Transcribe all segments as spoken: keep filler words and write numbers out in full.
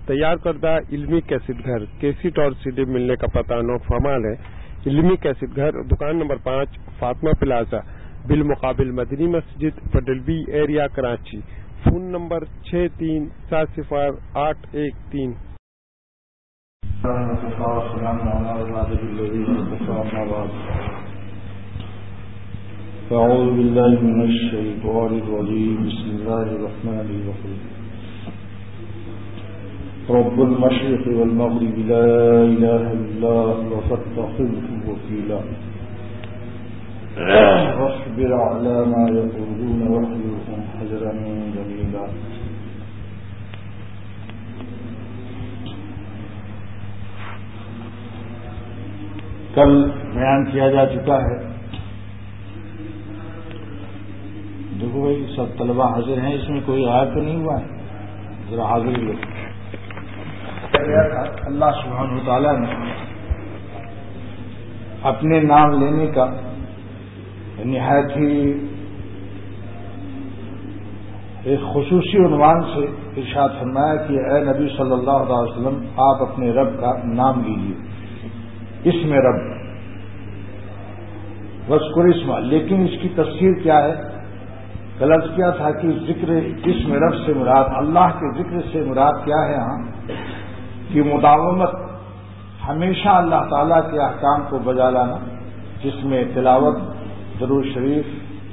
تیار کردہ علمی کیسٹ گھر کیسٹ اور سی ڈی ملنے کا پتہ نو فمال ہے۔ علمی کیسٹ گھر دکان نمبر پانچ فاطمہ پلازا بالمقابل مدنی مسجد پڈلبی ایریا کراچی۔ فون نمبر چھ تین سات صفر آٹھ ایک تین۔ اعوذ باللہ من الشیطان الرجیم بسم اللہ الرحمن الرحیم رب المشرق والمغرب لا الہ الا هو فاتخذه وکیلا واصبر على ما يقولون واحذرهم حذرا جميلا۔ کل بیان کیا جا چکا ہے، دیکھو بھائی سب طلبہ حاضر ہیں، اس میں کوئی غائب تو نہیں ہوا ہے، ذرا حاضر ہی لوگ تھا۔ اللہ سبحانہ وتعالیٰ نے اپنے نام لینے کا نہایت ہی ایک خصوصی عنوان سے ارشاد فرمایا کہ اے نبی صلی اللہ علیہ وسلم آپ اپنے رب کا نام لیجیے، اسم رب وذکر اسمہ۔ لیکن اس کی تفسیر کیا ہے؟ غلط کیا تھا کہ ذکر اسم رب سے مراد اللہ کے ذکر سے مراد کیا ہے؟ ہاں کہ مداومت، ہمیشہ اللہ تعالیٰ کے احکام کو بجا لانا، جس میں تلاوت، درود شریف،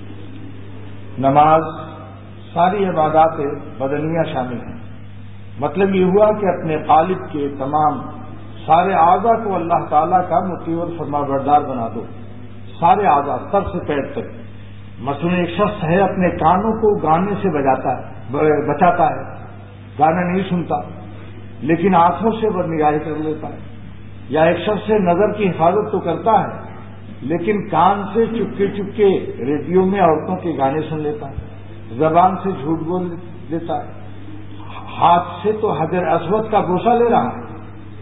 نماز، ساری عبادات بدنیہ شامل ہیں۔ مطلب یہ ہوا کہ اپنے غالب کے تمام سارے اعضاء کو اللہ تعالیٰ کا مطیع اور فرما بردار بنا دو، سارے اعضاء سر سے پیر تک۔ مثلا ایک شخص ہے اپنے کانوں کو گانے سے بجاتا ہے بچاتا ہے، گانا نہیں سنتا لیکن آنکھوں سے بدنگاہی کر لیتا ہے، یا ایک شخص سے نظر کی حفاظت تو کرتا ہے لیکن کان سے چپکے چپکے ریڈیو میں عورتوں کے گانے سن لیتا ہے، زبان سے جھوٹ بول دیتا ہے، ہاتھ سے تو حجر اسود کا بوسہ لے رہا ہے،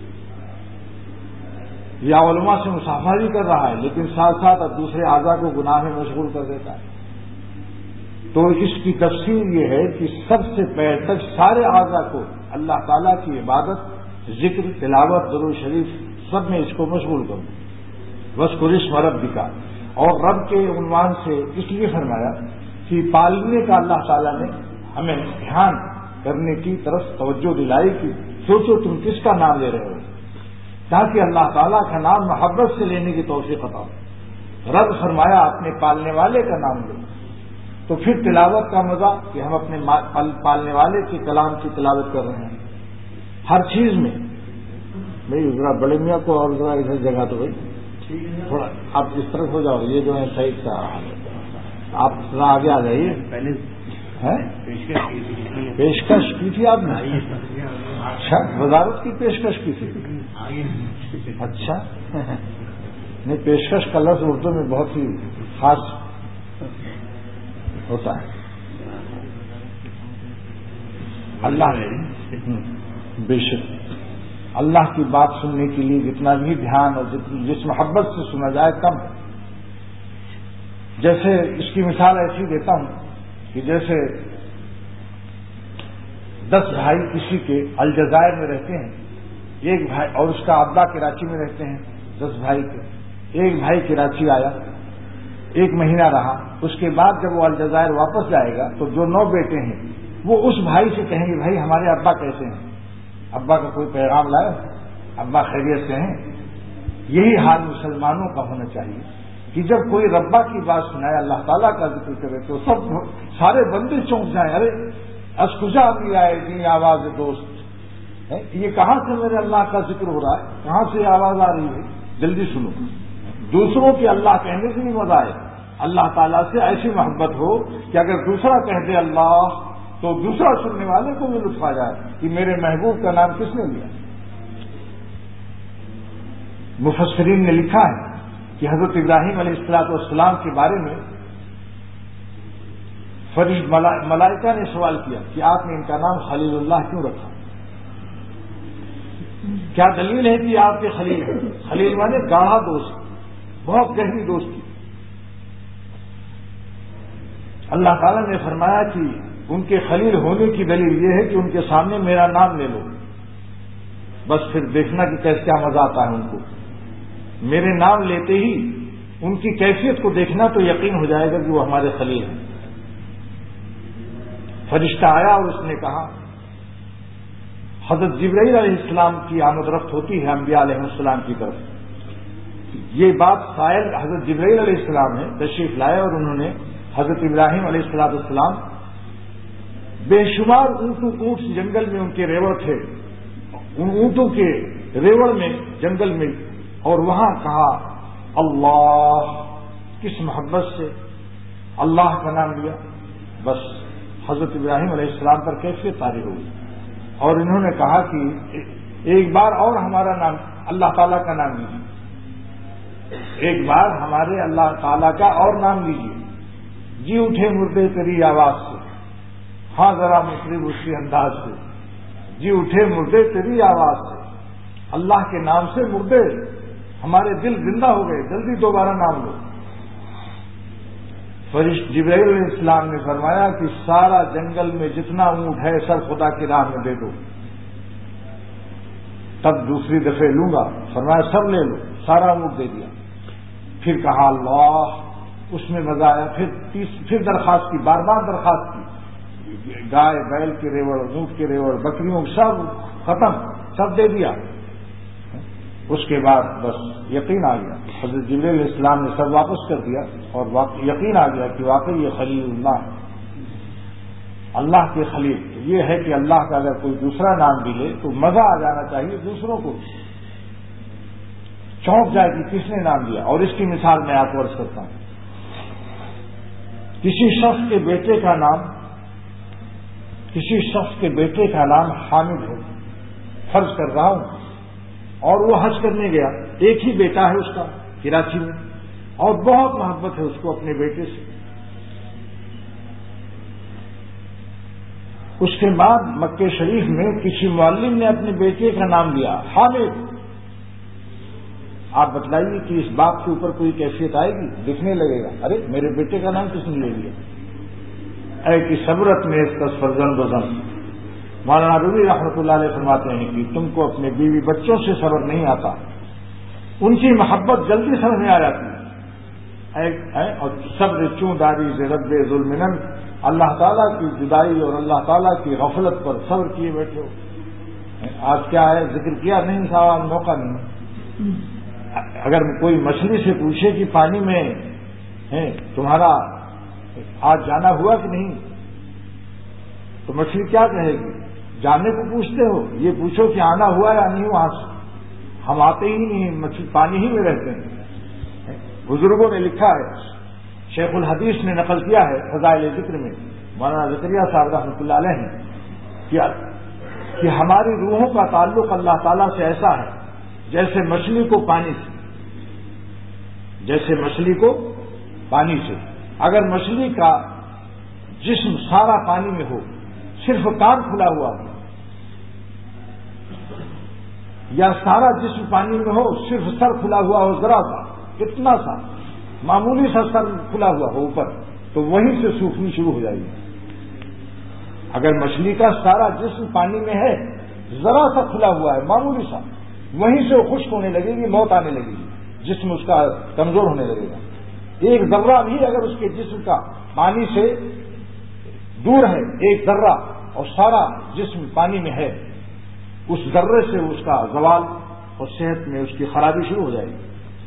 یا علماء سے مسافری کر رہا ہے لیکن ساتھ ساتھ اب دوسرے اعضاء کو گناہ میں مشغول کر دیتا ہے۔ تو اس کی تفسیر یہ ہے کہ سب سے پیر تک سارے اعضاء کو اللہ تعالیٰ کی عبادت، ذکر، تلاوت، درود شریف سب میں اس کو مشغول کروں۔ وذکر اسم ربک، اور رب کے عنوان سے اس لیے فرمایا کہ پالنے کا اللہ تعالیٰ نے ہمیں دھیان کرنے کی طرف توجہ دلائی کہ سوچو تم کس کا نام لے رہے ہو، تاکہ اللہ تعالیٰ کا نام محبت سے لینے کی توفیق عطا ہو۔ رب فرمایا اپنے پالنے والے کا نام لو، تو پھر تلاوت کا مزہ کہ ہم اپنے پالنے والے کے کلام کی تلاوت کر رہے ہیں ہر چیز میں۔ بھائی ذرا بڑے میاں کو اور ذرا ادھر جگہ تو بھائی تھوڑا آپ اس طرف ہو جاؤ، یہ جو ہے صحیح کا آپ ذرا آگے آ جائیے۔ پہلے پیشکش کی تھی آپ نے؟ اچھا، وزارت کی پیشکش کی تھی؟ اچھا نہیں، پیشکش کا لفظ اردو میں بہت ہی خاص ہوتا ہے۔ اللہ بے شک اللہ کی بات سننے کے لیے جتنا بھی دھیان اور جس محبت سے سنا جائے کم۔ جیسے اس کی مثال ایسی دیتا ہوں کہ جیسے دس بھائی کسی کے الجزائر میں رہتے ہیں، ایک بھائی اور اس کا ابا کراچی میں رہتے ہیں، دس بھائی کے ایک بھائی کراچی آیا، ایک مہینہ رہا، اس کے بعد جب وہ الجزائر واپس جائے گا تو جو نو بیٹے ہیں وہ اس بھائی سے کہیں گے بھائی ہمارے ابا کیسے ہیں، ابا کا کوئی پیغام لائے، ابا خیریت سے ہیں۔ یہی حال مسلمانوں کا ہونا چاہیے کہ جب کوئی ربا کی بات سنائے، اللہ تعالیٰ کا ذکر کرے تو سب سارے بندے چونک جائیں، ارے اسکجا بھی آئے گی آواز دوست، یہ کہاں سے میرے اللہ کا ذکر ہو رہا ہے، کہاں سے آواز آ رہی ہے، جلدی سنو۔ دوسروں کی اللہ کہنے سے بھی مزہ آئے، اللہ تعالیٰ سے ایسی محبت ہو کہ اگر دوسرا کہہ دے اللہ تو دوسرا سننے والے کو بھی لطف آ جائے کہ میرے محبوب کا نام کس نے لیا۔ مفسرین نے لکھا ہے کہ حضرت ابراہیم علیہ الصلوۃ والسلام کے بارے میں فرشت ملائکہ نے سوال کیا کہ آپ نے ان کا نام خلیل اللہ کیوں رکھا، کیا دلیل ہے کہ آپ کے خلیل ہیں؟ خلیل مانے گاڑھا دوست، بہت گہری دوستی۔ اللہ تعالیٰ نے فرمایا کہ ان کے خلیل ہونے کی دلیل یہ ہے کہ ان کے سامنے میرا نام لے لو، بس پھر دیکھنا کہ کیسے کیا مزہ آتا ہے ان کو. میرے نام لیتے ہی ان کی کیفیت کو دیکھنا تو یقین ہو جائے گا کہ وہ ہمارے خلیل ہیں. فرشتہ آیا اور اس نے کہا، حضرت جبرائیل علیہ السلام کی آمد رفت ہوتی ہے انبیاء علیہ السلام کی طرف. یہ بات سائل حضرت جبرائیل علیہ السلام نے تشریف لائے اور انہوں نے حضرت ابراہیم علیہ الصلوۃ والسلام بے شمار اونٹوں اونٹ جنگل میں ان کے ریوڑ تھے، ان اونٹوں کے ریوڑ میں جنگل میں، اور وہاں کہا اللہ، کس محبت سے اللہ کا نام لیا. بس حضرت ابراہیم علیہ السلام پر کیفیت طاری ہوئی اور انہوں نے کہا کہ ایک بار اور ہمارا نام اللہ تعالیٰ کا نام لیجیے، ایک بار ہمارے اللہ تعالیٰ کا اور نام لیجیے. جی اٹھے مردے تیری آواز سے، ہاں ذرا مصرف اسی انداز سے، جی اٹھے مردے تیری آواز سے. اللہ کے نام سے مردے ہمارے دل زندہ ہو گئے، جلدی دوبارہ نام لو. فرشتہ جبرائیل علیہ السلام نے فرمایا کہ سارا جنگل میں جتنا اونٹ ہے سب خدا کی راہ میں دے دو. تب دوسری دفعہ لوں گا، فرمایا سب لے لو، سارا اونٹ دے دیا. پھر کہا اللہ، اس میں مزہ آیا. پھر تیس پھر درخواست کی، بار بار درخواست کی، گائے بیل کے ریوڑ، اونٹ کے ریوڑ، بکریوں سب ختم، سب دے دیا. اس کے بعد بس یقین آ گیا، حضرت جبرائیل علیہ السلام نے سب واپس کر دیا اور یقین آ گیا کہ واقعی یہ خلیل اللہ ہے، اللہ کے خلیل. یہ ہے کہ اللہ کا اگر کوئی دوسرا نام بھی لے تو مزہ آ جانا چاہیے، دوسروں کو چونک جائے کہ کس نے نام دیا. اور اس کی مثال میں آپ کو عرض کرتا ہوں. کسی شخص کے بیٹے کا نام کسی شخص کے بیٹے کا نام حامد ہے، فرض کر رہا ہوں، اور وہ حج کرنے گیا. ایک ہی بیٹا ہے اس کا کراچی میں، اور بہت محبت ہے اس کو اپنے بیٹے سے. اس کے بعد مکہ شریف میں کسی معلم نے اپنے بیٹے کا نام لیا حامد. آپ بتلائیے کہ اس باپ کے اوپر کوئی کیفیت آئے گی؟ دکھنے لگے گا ارے میرے بیٹے کا نام کس نے لے لیا. اے کہ صبرت میں اس کا فرزن بزن. مولانا رومی رحمۃ اللہ علیہ فرماتے ہیں کہ تم کو اپنے بیوی بچوں سے صبر نہیں آتا، ان کی محبت جلدی سمجھ میں آ جاتی ہے. اور صبر چوں داری سے رب ظلمن، اللہ تعالیٰ کی جدائی اور اللہ تعالیٰ کی غفلت پر صبر کیے بیٹھے ہو. آج کیا ہے ذکر کیا نہیں تھا، آج موقع نہیں. اگر کوئی مچھلی سے پوچھے کہ پانی میں تمہارا آج جانا ہوا کہ نہیں، تو مچھلی کیا کہے گی؟ جانے کو پوچھتے ہو، یہ پوچھو کہ آنا ہوا یا نہیں وہاں سے. ہم آتے ہی نہیں، مچھلی پانی ہی میں رہتے ہیں. بزرگوں نے لکھا ہے، شیخ الحدیث نے نقل کیا ہے فضائل ذکر میں، مولانا زکریا صاحب رحمۃ اللہ علیہ نے، کہ ہماری روحوں کا تعلق اللہ تعالیٰ سے ایسا ہے جیسے مچھلی کو پانی سے جیسے مچھلی کو پانی سے. اگر مچھلی کا جسم سارا پانی میں ہو، صرف کان کھلا ہوا ہو، یا سارا جسم پانی میں ہو صرف سر کھلا ہوا ہو، ذرا سا اتنا سا معمولی سا سر کھلا ہوا ہو اوپر، تو وہیں سے سوکھنی شروع ہو جائے گی. اگر مچھلی کا سارا جسم پانی میں ہے، ذرا سا کھلا ہوا ہے معمولی سا، وہیں سے وہ خشک ہونے لگے گی، موت آنے لگے گی، جسم اس کا کمزور ہونے لگے گا. ایک ذرہ بھی اگر اس کے جسم کا پانی سے دور ہے، ایک ذرہ، اور سارا جسم پانی میں ہے، اس ذرے سے اس کا زوال اور صحت میں اس کی خرابی شروع ہو جائے گی.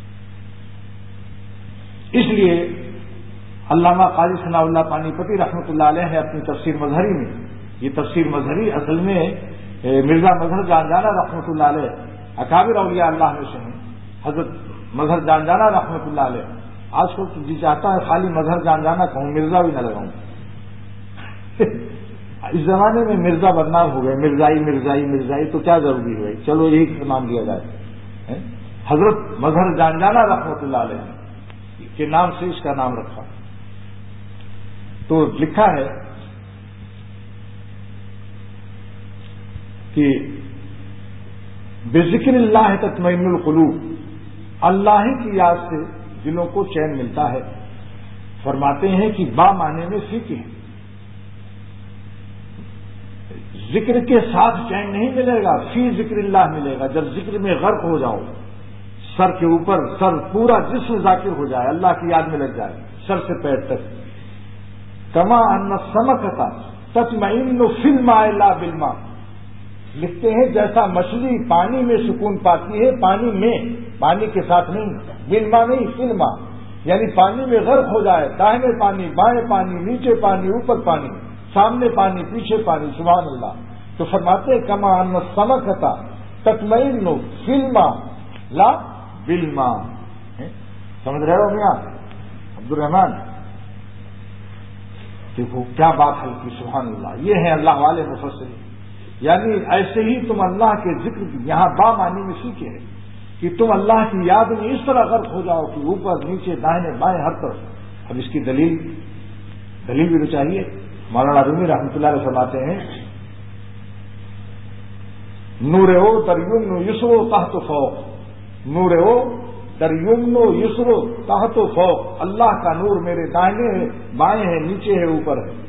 اس لیے علامہ قاضی ثناء اللہ پانی پتی رحمۃ اللہ علیہ ہے اپنی تفسیر مظہری میں، یہ تفسیر مظہری اصل میں مرزا مظہر جانجانہ رحمۃ اللہ علیہ اکابر اولیاء اللہ میں سے ہیں. حضرت مظہر جانجانہ رحمۃ اللہ علیہ، آج کل تو جی چاہتا ہے خالی مظہر جانجانہ کہوں، مرزا بھی نہ لگاؤں. اس زمانے میں مرزا بدنام ہو گئے، مرزائی مرزائی مرزائی، تو کیا ضروری ہے؟ چلو ایک نام لیا جائے. حضرت مظہر جانجانہ رحمۃ اللہ علیہ کے نام سے اس کا نام رکھا. تو لکھا ہے کہ بذکر اللہ تطمئن القلوب، اللہ کی یاد سے دلوں کو چین ملتا ہے. فرماتے ہیں کہ با معنی میں فکر ہے، ذکر کے ساتھ چین نہیں ملے گا، فی ذکر اللہ ملے گا. جب ذکر میں غرق ہو جاؤ، سر کے اوپر سر پورا جسم ذاکر ہو جائے، اللہ کی یاد میں لگ جائے سر سے پیر تک. کما ان السمکۃ تطمئن فی الماء لا بالماء، لکھتے ہیں جیسا مچھلی پانی میں سکون پاتی ہے، پانی میں، پانی کے ساتھ نہیں، بالماء نہیں، فی الماء، یعنی پانی میں غرق ہو جائے، دائیں پانی، بائیں پانی، نیچے پانی، اوپر پانی، سامنے پانی، پیچھے پانی. سبحان اللہ. تو فرماتے ہیں کما ان السمکۃ تطمئن فی الماء لا بالماء. سمجھ رہے ہو میاں عبد الرحمان؟ دیکھو کیا بات ہے کی. سبحان اللہ. یہ ہے اللہ والے مفسر. یعنی ایسے ہی تم اللہ کے ذکر کی یہاں با معنی میں سیکھے ہے کہ تم اللہ کی یاد میں اس طرح غرق ہو جاؤ کہ اوپر نیچے دائیں بائیں ہر طرف. اب اس کی دلیل دلیل بھی تو چاہیے. مولانا رومی رحمۃ اللہ علیہ فرماتے ہیں نور او تریمن یسرو تحت فوق، نور او تریمن یسرو تحت فوق، اللہ کا نور میرے دائنے ہے، بائیں ہے، نیچے ہے، اوپر ہے.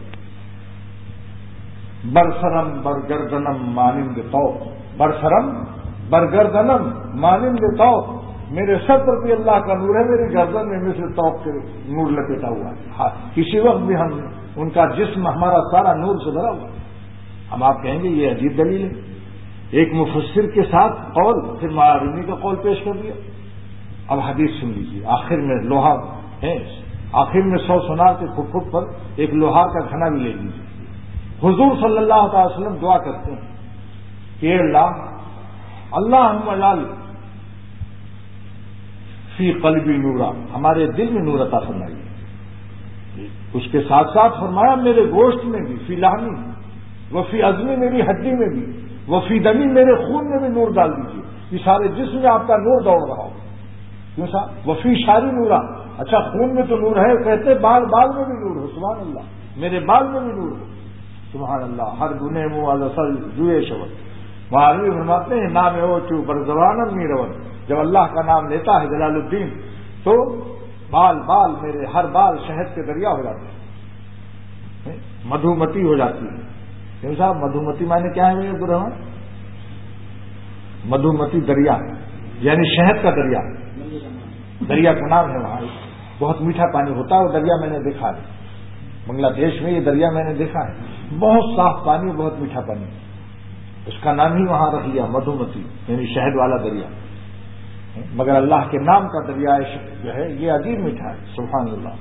برسرم برگردنم مانند تو، برسرم برگردنم مانند تو، میرے سر پر بھی اللہ کا نور ہے، میری گردن میں مثل توق کے نور لپیٹا ہوا ہے. ہاں کسی وقت بھی ہم ان کا جسم ہمارا سارا نور سے بھرا ہوا. ہم آپ کہیں گے یہ عجیب دلیل ہے. ایک مفسر کے ساتھ قول، پھر معارمی کا قول پیش کر دیا. اب حدیث سن لیجیے. آخر میں لوہا ہے، آخر میں سو سونار کے پھٹ پھٹ پر ایک لوہار کا گھنا بھی لے لیجیے. حضور صلی اللہ تعالی وسلم دعا کرتے ہیں کہ اللہ اللہم اجعل فی قلبی نورا، ہمارے دل میں نور عطا فرمائیے. اس کے ساتھ ساتھ فرمایا میرے گوشت میں بھی، فی لحمی وفی عظمی، میری ہڈی میں بھی، وفی دمی، میرے خون میں بھی نور ڈال دیجیے. یہ سارے جسم میں آپ کا نور دوڑ رہا ہو. کیوں صاحب؟ وفی شاری نورا. اچھا خون میں تو نور ہے، کہتے بال بال میں بھی نور ہو. سبحان اللہ. میرے بال میں بھی نور ہو. سبحان اللہ. ہر گنے منہ اصل جوئے شبت. وہاں بھی فرماتے ہیں نام او چو برزوانم میرون، جب اللہ کا نام لیتا ہے جلال الدین تو بال بال میرے ہر بال شہد کے دریا ہو جاتے ہیں، مدھومتی ہو جاتی ہے. کیوں صاحب؟ مدھومتی معنی کیا ہے میرے برہان؟ مدھومتی دریا یعنی شہد کا دریا. دریا کا نام ہے. وہاں بہت میٹھا پانی ہوتا ہے وہ دریا، میں نے دیکھا ہے بنگلہ دیش میں. یہ دریا میں نے دیکھا ہے، بہت صاف پانی، بہت میٹھا پانی. اس کا نام ہی وہاں رکھ لیا مدھومتی، یعنی شہد والا دریا. مگر اللہ کے نام کا دریا جو ہے یہ عجیب میٹھا ہے. سبحان اللہ.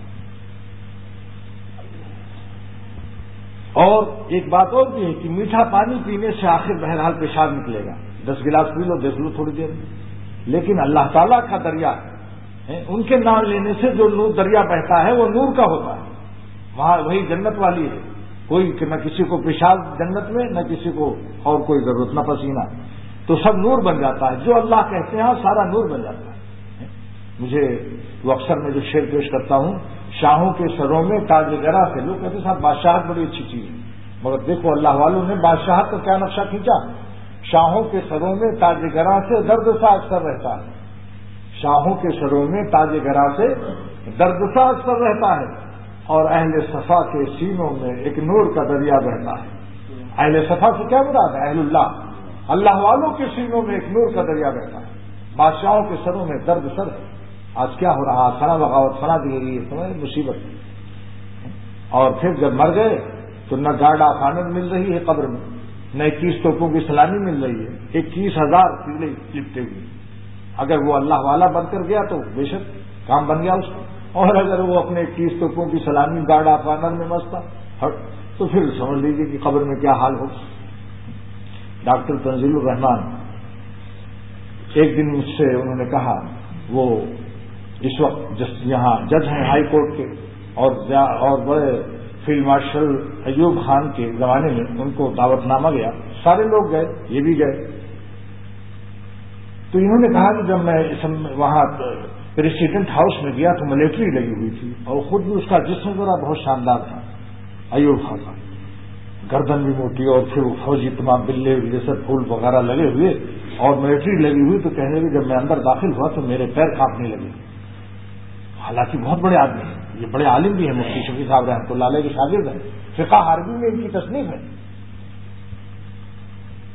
اور ایک بات اور بھی ہے کہ میٹھا پانی پینے سے آخر بہرحال پیشاب نکلے گا. دس گلاس پی لو، دیکھ لو تھوڑی دیر میں. لیکن اللہ تعالیٰ کا دریا ہے، ان کے نام لینے سے جو نور دریا بہتا ہے وہ نور کا ہوتا ہے. وہاں وہی جنت والی ہے. کوئی نہ کسی کو پیشاب جنت میں، نہ کسی کو اور کوئی ضرورت، نہ پسینہ، تو سب نور بن جاتا ہے. جو اللہ کہتے ہیں سارا نور بن جاتا ہے. مجھے وہ اکثر میں جو شعر پیش کرتا ہوں، شاہوں کے سروں میں تاج گرا سے، لوگ کہتے ہیں صاحب بادشاہت بڑی اچھی چیز ہے، مگر دیکھو اللہ والوں نے بادشاہت کا کیا نقشہ کھینچا. شاہوں کے سروں میں تاج گرا سے درد سا اکثر رہتا ہے. شاہوں کے سروں میں تاج گرا سے درد سا اکثر رہتا ہے، اور اہل صفا کے سینوں میں ایک نور کا دریا بہتا ہے. اہل صفا سے کیا مراد ہے؟ اہل اللہ، اللہ والوں کے سینوں میں ایک نور کا دریا بہتا ہے. بادشاہوں کے سروں میں درد سر ہے. آج کیا ہو رہا؟ فنا بغاوت، فنا دیری، تمہیں مصیبت. اور پھر جب مر گئے تو نہ گارڈ آف آنر مل رہی ہے قبر میں، نہ اکیس توپوں کی سلامی مل رہی ہے، اکیس ہزار پیلے لپٹے ہوئے. اگر وہ اللہ والا بن کر گیا تو بے شک کام بن گیا اس کا، اور اگر وہ اپنے اکیس توپوں کی سلامی گارڈ آف آنر میں مست تھا تو پھر سمجھ لیجیے کہ قبر میں کیا حال ہو. ڈاکٹر تنزیل الرحمان ایک دن مجھ سے انہوں نے کہا، وہ اس وقت یہاں جج ہیں ہائی کورٹ کے، اور اور بڑے فیلڈ مارشل ایوب خان کے زمانے میں ان کو دعوت نامہ گیا، سارے لوگ گئے، یہ بھی گئے. تو انہوں نے کہا کہ جب میں وہاں پریسیڈنٹ ہاؤس میں گیا تو ملٹری لگی ہوئی تھی، اور خود بھی اس کا جسم ذرا بہت شاندار تھا ایوب خان کا، گردن بھی موٹی، اور پھر فوجی تمام بلے جیسے پھول وغیرہ لگے ہوئے، اور ملٹری لگی ہوئی. تو کہنے لگے جب میں اندر داخل ہوا تو میرے پیر کانپنے لگے. حالانکہ بہت بڑے آدمی ہیں، یہ بڑے عالم بھی ہیں، مفتی شفیع صاحب رحمۃ اللہ علیہ کے شاگرد ہیں، فقہ عربی میں ان کی تصنیف ہے.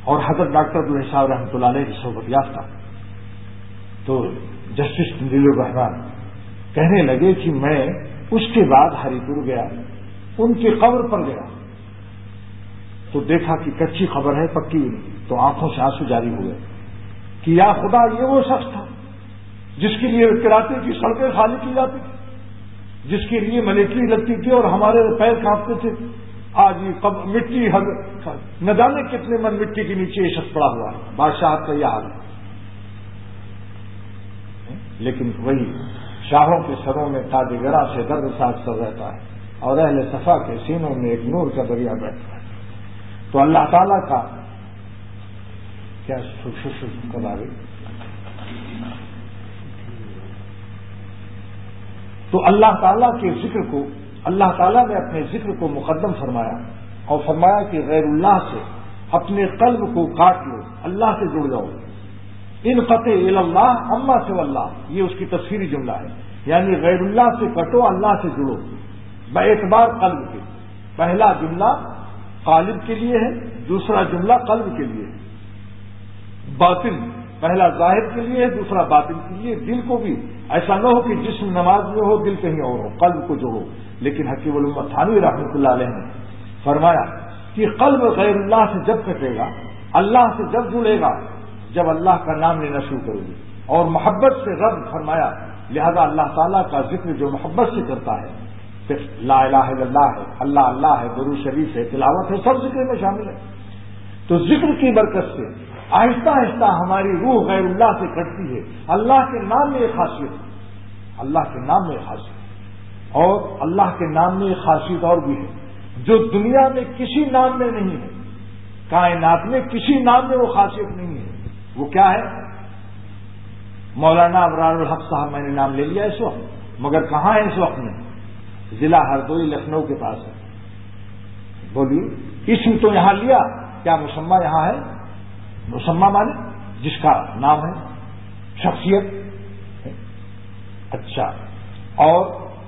اور حضرت ڈاکٹر عبدالحی صاحب رحمۃ اللہ علیہ کی صحبت یافتہ. تو جسٹس تنزیل الرحمان کہنے لگے کہ میں اس کے بعد ہری پور گیا, ان کی قبر پر گیا تو دیکھا کہ کچی قبر ہے, پکی نہیں, تو آنکھوں سے آنسو جاری ہوئے کہ یا خدا یہ وہ شخص تھا جس کے لیے کراچی کی سڑکیں خالی کی جاتی تھی, جس کے لیے ملیٹری لگتی تھی اور ہمارے پیر کانپتے تھے. آج یہ مٹی نہ جانے کتنے من مٹی کے نیچے یہ شخص پڑا ہوا ہے. بادشاہت کا یہ حال ہے. لیکن وہی شاہوں کے سروں میں تاج گراں سے درد ساز سر رہتا ہے اور اہل صفا کے سینوں میں ایک نور کا دریا بیٹھتا ہے. تو اللہ تعالیٰ کا کیا کرا رہی تو اللہ تعالیٰ کے ذکر کو اللہ تعالیٰ نے اپنے ذکر کو مقدم فرمایا اور فرمایا کہ غیر اللہ سے اپنے قلب کو کاٹ لو, اللہ سے جڑ جاؤ. ان قطع اللہ اما سے اللہ, یہ اس کی تفسیری جملہ ہے. یعنی غیر اللہ سے کٹو, اللہ سے جڑو باعتبار قلب کے. پہلا جملہ قالب کے لیے ہے, دوسرا جملہ قلب کے لیے ہے. باطن پہلا ظاہر کے لیے ہے, دوسرا باطن کے لیے. دل کو بھی ایسا نہ ہو کہ جسم نماز میں ہو دل کہیں اور ہو, قلب کو جوڑو. لیکن حکیم الامت تھانوی رحمۃ اللہ علیہ نے فرمایا کہ قلب غیر اللہ سے جب کٹے گا, اللہ سے جب جڑے گا, جب اللہ کا نام لینا شروع کرو گی. اور محبت سے رب فرمایا, لہذا اللہ تعالیٰ کا ذکر جو محبت سے کرتا ہے, پھر لا الہ الا اللہ ہے, اللہ اللہ ہے, درود شریف ہے, تلاوت ہے, سب ذکر میں شامل ہے. تو ذکر کی برکت سے آہستہ آہستہ ہماری روح غیر اللہ سے کٹتی ہے. اللہ کے نام میں ایک خاصیت ہے, اللہ کے نام میں ایک خاصیت, اور اللہ کے نام میں ایک خاصیت اور بھی ہے جو دنیا میں کسی نام میں نہیں ہے, کائنات میں کسی نام میں وہ خاصیت نہیں ہے. وہ کیا ہے؟ مولانا ابرار الحق صاحب میں نے نام لے لیا اس وقت, مگر کہاں ہے اس وقت میں؟ ضلع ہردوئی لکھنؤ کے پاس ہے. بولیے اسم تو یہاں لیا, کیا مسمہ یہاں ہے؟ مسمہ مانے جس کا نام ہے, شخصیت. اچھا, اور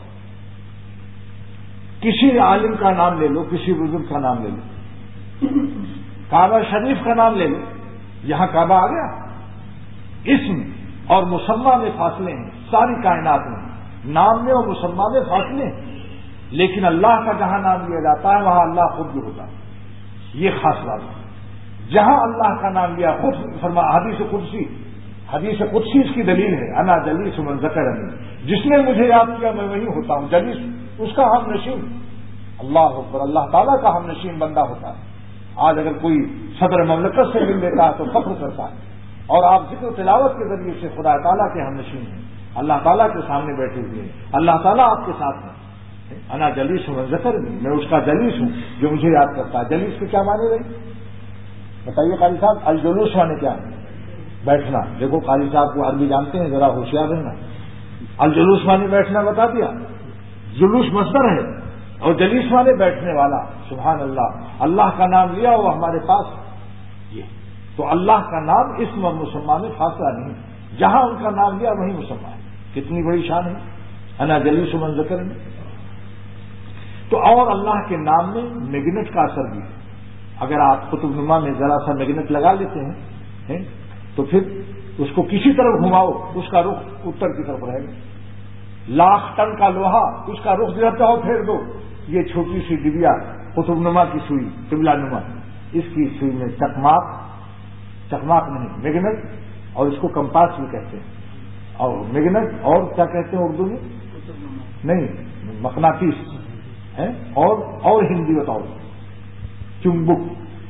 کسی عالم کا نام لے لو, کسی بزرگ کا نام لے لو, کعبہ شریف کا نام لے لو, یہاں کعبہ آ گیا. اسم اور مسمہ میں فاصلے ہیں ساری کائنات میں, نام میں اور مسمہ میں فاصلے ہیں, لیکن اللہ کا جہاں نام لیا جاتا ہے وہاں اللہ خود بھی ہوتا ہے. یہ خاص بات ہے. جہاں اللہ کا نام لیا خود فرما, حدیث قدسی حدیث قدسی اس کی دلیل ہے, انا جلیس من ذکرنی, جس نے مجھے یاد کیا میں وہی ہوتا ہوں. جلیس اس کا ہم نشین, اللہ اکبر, اللہ تعالیٰ کا ہم نشین بندہ ہوتا ہے. آج اگر کوئی صدر مملکت سے مل لیتا ہے تو فخر کرتا ہے, اور آپ ذکر و تلاوت کے ذریعے سے خدا تعالیٰ کے ہم نشین ہیں, اللہ تعالیٰ کے سامنے بیٹھے ہوئے ہیں, اللہ تعالیٰ آپ کے ساتھ ہیں. انا جلیس من ذکرنی, میں اس کا جلیس ہوں جو مجھے یاد کرتا ہے. جلیس کے کیا معنی رہی بتائیے قاری صاحب؟ الجلوس مانے کیا ہے؟ بیٹھنا. دیکھو قاری صاحب کو عربی جانتے ہیں, ذرا ہوشیار رہنا. الجلوس مانے بیٹھنا بتا دیا. جلوس مصدر ہے اور جلیس مانے بیٹھنے والا. سبحان اللہ, اللہ کا نام لیا وہ ہمارے پاس. یہ تو اللہ کا نام اسم اور مسمہ میں فاصلہ نہیں, جہاں ان کا نام لیا وہیں مسمہ ہے. کتنی بڑی شان ہے انا جلیس من ذکرنی. تو اور اللہ کے نام میں میگنیٹ کا اثر بھی ہے. اگر آپ قطب نما میں ذرا سا میگنیٹ لگا لیتے ہیں تو پھر اس کو کسی طرف گھماؤ اس کا رخ اتر کی طرف رہے گا. لاکھ ٹن کا لوہا اس کا رخ جب چاہو پھیر دو. یہ چھوٹی سی ڈبیا قطب نما کی سوئی, قبلہ نما, اس کی سوئی میں چکماک چکماک نہیں میگنیٹ, اور اس کو کمپاس بھی کہتے ہیں. اور میگنیٹ اور کیا کہتے ہیں اردو میں؟ نہیں, مقناطیس ہے. اور اور ہندی بتاؤ, چمبک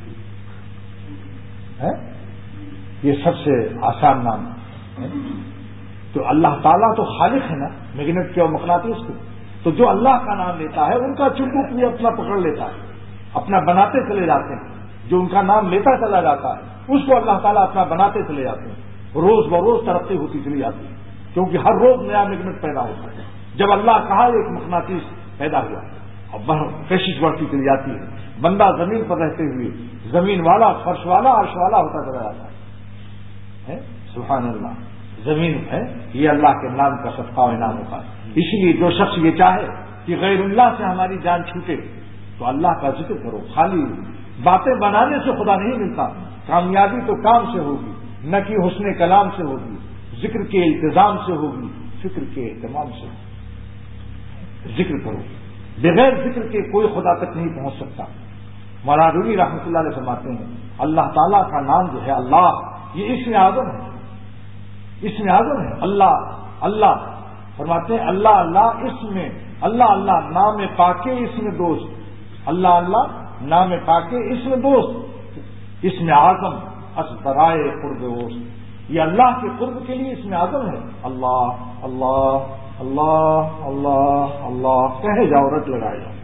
ہے. یہ سب سے آسان نام ہے. تو اللہ تعالیٰ تو خالق ہے نا میگنیٹ کے اور مقناطیس کے. تو جو اللہ کا نام لیتا ہے ان کا چمبک بھی اپنا پکڑ لیتا ہے, اپنا بناتے چلے جاتے ہیں. جو ان کا نام لیتا چلا جاتا ہے اس کو اللہ تعالیٰ اپنا بناتے چلے جاتے ہیں. روز بروز ترقی ہوتی چلی جاتی ہے, کیونکہ ہر روز نیا میگنیٹ پیدا ہوتا ہے. جب اللہ کہا ایک مقناطیس پیدا ہوا, اب کشش بڑھتی چلی جاتی ہے. بندہ زمین پر رہتے ہوئے زمین والا, فرش والا, عرش والا ہوتا چلا جاتا ہے. سبحان اللہ, زمین ہے یہ اللہ کے نام کا صدقہ و انعام ہوتا ہے. اس لیے جو شخص یہ چاہے کہ غیر اللہ سے ہماری جان چھوٹے تو اللہ کا ذکر کرو. خالی باتیں بنانے سے خدا نہیں ملتا، کامیابی تو کام سے ہوگی، نہ کہ حسن کلام سے ہوگی، ذکر کے التزام سے ہوگی، فکر کے اہتمام سے ہوگی۔ ذکر کرو، بغیر ذکر کے کوئی خدا تک نہیں پہنچ سکتا۔ مولانا رومی رحمۃ اللہ علیہ فرماتے ہیں اللہ تعالیٰ کا نام جو ہے اللہ، یہ اسم اعظم ہے، اسم اعظم ہے اللہ اللہ۔ فرماتے ہیں اللہ اللہ اسم میں، اللہ اللہ نام پاکے اسم دوست، اللہ اللہ نام پاکے اسم دوست، اسم اعظم اسبرائے قرب وسط، یہ اللہ کے قرب کے لیے اسم اعظم ہے۔ اللہ اللہ اللہ اللہ اللہ کہے جاؤ، رٹ لگائے جاؤ،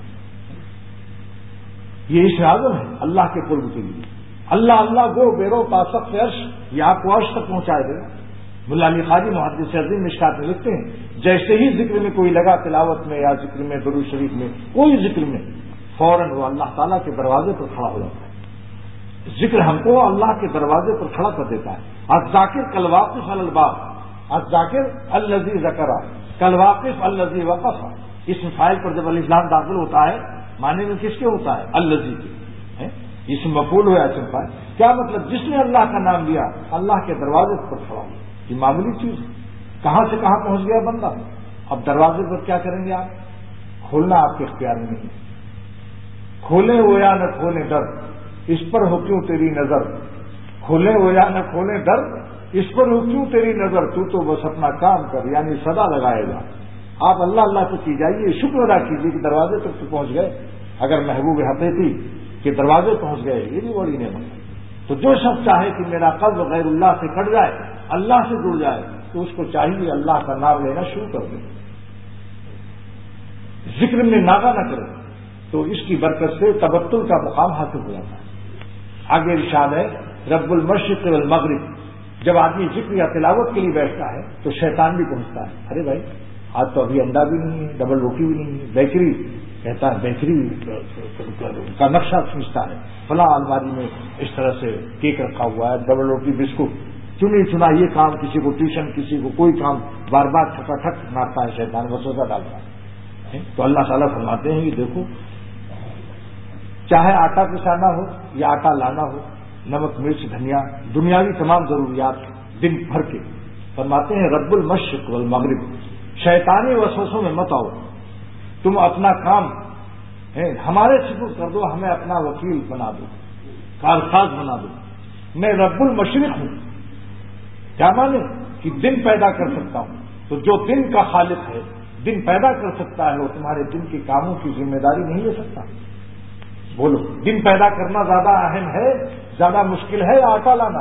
یہ اسم اعظم ہے اللہ کے قرب کے لیے۔ اللہ اللہ گو بیرو پاسق عرش، یہ آپ کو عرش تک پہنچائے دے گا۔ ملا علی قاری محدث عظیم مشکات میں لکھتے ہیں جیسے ہی ذکر میں کوئی لگا، تلاوت میں یا ذکر میں، درود شریف میں، کوئی ذکر میں، فوراً وہ اللہ تعالیٰ کے دروازے پر کھڑا ہو جاتا ہے۔ ذکر ہم کو اللہ کے دروازے پر کھڑا کر دیتا ہے۔ الذاکر کالواقف علی الباب، الذاکر الذی ذکر کالواقف الذی وقف، اسم فاعل پر جب الف لام داخل ہوتا ہے معنی میں کس کے ہوتا ہے؟ الذی کے، اسم مفعول ہوا اسم فاعل۔ کیا مطلب؟ جس نے اللہ کا نام لیا اللہ کے دروازے پر کھڑا ہو، یہ معمولی چیز ہے۔ کہاں سے کہاں پہنچ گیا بندہ؟ اب دروازے پر کیا کریں گے آپ؟ کھولنا آپ کے اختیار میں نہیں، کھولیں ہو یا نہ کھولیں در، اس پر ہو کیوں تیری نظر، کھولیں ہو یا نہ کھولیں در، اس پر ہو کیوں تیری نظر، تو تو بس اپنا کام کر، یعنی صدا لگائے گا۔ آپ اللہ اللہ تو کی جائیے، شکر ادا کیجیے کہ دروازے تک تو پہنچ گئے۔ اگر محبوب حقیقی کے دروازے پہنچ گئے، یہ بھی بڑی نعمت ہے۔ تو جو شخص چاہے کہ میرا قلب غیر اللہ سے کٹ جائے، اللہ سے جڑ جائے، تو اس کو چاہیے اللہ کا نام لینا شروع کر دے، ذکر میں ناغہ نہ کرے، تو اس کی برکت سے تبتل کا مقام حاصل ہو جاتا ہے۔ آگے ارشاد ہے رب المشرق والمغرب، جب آدمی ذکر یا تلاوت کے لیے بیٹھتا ہے تو شیطان بھی پہنچتا ہے، ارے بھائی آج تو ابھی انڈا بھی نہیں ہے، ڈبل روٹی بھی نہیں ہے، بیکری کہتا ہے، بیکری کا نقشہ کھینچتا ہے، فلاں الماری میں اس طرح سے کیک رکھا ہوا ہے، ڈبل روٹی بسکٹ، چنی چنا یہ کام، کسی کو ٹیوشن، کسی کو کوئی کام، بار بار ٹھکا ٹھک مارتا ہے شیطان، وسوسہ ڈالتا ہے۔ تو اللہ تعالیٰ فرماتے ہیں کہ دیکھو چاہے آٹا پسانا ہو یا آٹا لانا ہو، نمک مرچ دھنیا، دنیاوی تمام ضروریات دن بھر کے، فرماتے ہیں رب المشرق والمغرب، شیطانی وسوسوں میں مت آؤ، تم اپنا کام ہمارے سپرد کر دو، ہمیں اپنا وکیل بنا دو، کارساز بنا دو۔ میں رب المشرق ہوں، کیا مانے کہ دن پیدا کر سکتا ہوں، تو جو دن کا خالق ہے، دن پیدا کر سکتا ہے، وہ تمہارے دن کے کاموں کی ذمہ داری نہیں لے سکتا؟ بولو، دن پیدا کرنا زیادہ اہم ہے، زیادہ مشکل ہے آٹا لانا؟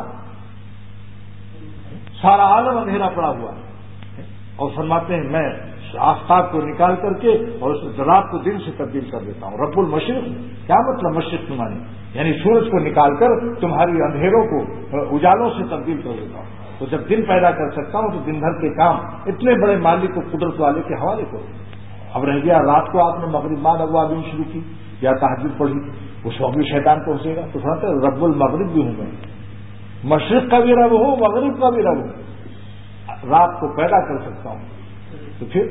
سارا عالم اندھیرا پڑا ہوا ہے، اور فرماتے ہیں میں آفتاب کو نکال کر کے اور اس رات کو دن سے تبدیل کر دیتا ہوں، رب المشرق۔ کیا مطلب مشرق تمہاری؟ یعنی سورج کو نکال کر تمہاری اندھیروں کو اجالوں سے تبدیل کر دیتا ہوں۔ تو جب دن پیدا کر سکتا ہوں تو دن بھر کے کام اتنے بڑے مالک کو، قدرت والے کے حوالے کرو۔ اب رہ گیا رات کو آپ نے مغرب بعد اوابین شروع کی یا تہجد پڑھی، اس وقت بھی شیطان پہنچے گا، تو سنتے رب المغرب بھی ہوں میں، مشرق کا بھی رب ہوں، مغرب کا بھی رب ہوں، رات کو پیدا کر سکتا ہوں، تو پھر